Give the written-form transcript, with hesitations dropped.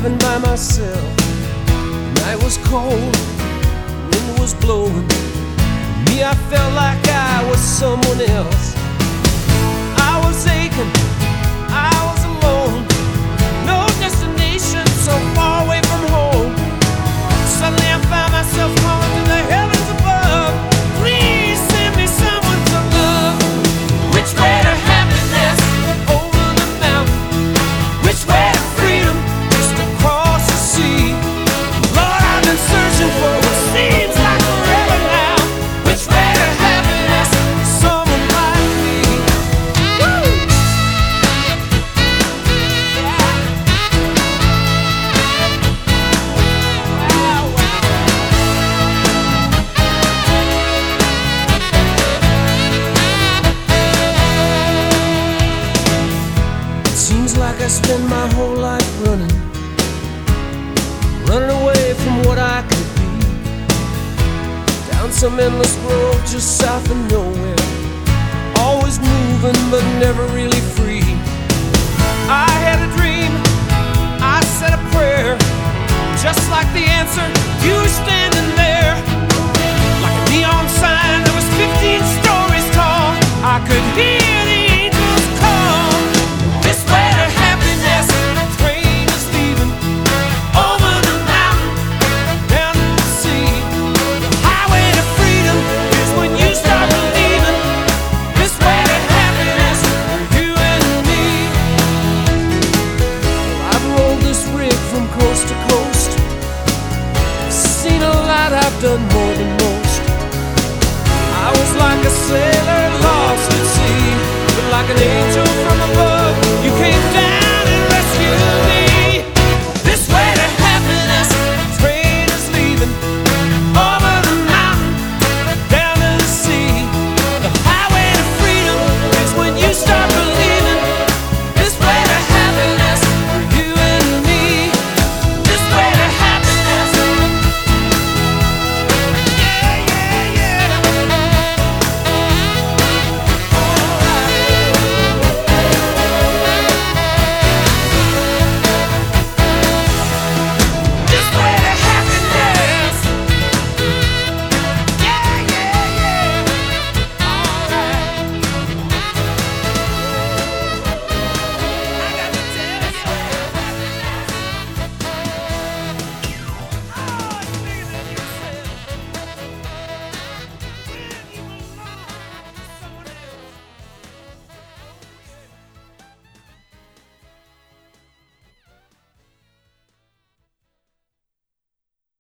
driving by myself. The night was cold, the wind was blowing. For me, I felt like I was someone else. I was aching, I was alone. No destination, so far away from home. Suddenly I found myself calling to the heavens above. Please send me someone to love. Which way to happiness? Over the mountain. Which way to freedom? Just across the sea. Lord, I've been searching for what seems like forever now. Which way to happiness? Someone like me. Woo! Wow, wow. It seems like I spend my whole life running away from what I could be, down some endless road just south of nowhere. Always moving but never really free. I had a dream, I said a prayer, just like the answer, you standing